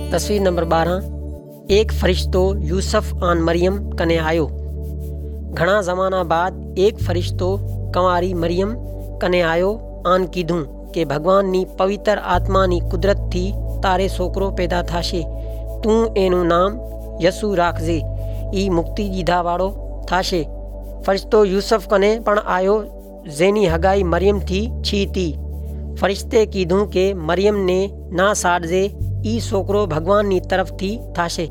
तस्वीर नंबर 12। एक फरिश्तो यूसुफ आन मरियम कने आयो। घणा ज़माना बाद एक फरिश्तो कंवारी मरियम कने आयो आन कीधुं के भगवान नी पवित्र आत्मा नी कुदरत थी तारे छोकरो पैदा थाशे। तू एनु नाम यसु राखजे, ई मुक्ति दीधा वाळो थाशे। फरिश्तो यूसुफ कने पण आयो जेनी हगाई मरियम थी छी थी। फरिश्ते कीधुं के मरियम ने ना साड़जे, ई छोकरो भगवान नी तरफ थी थाशे।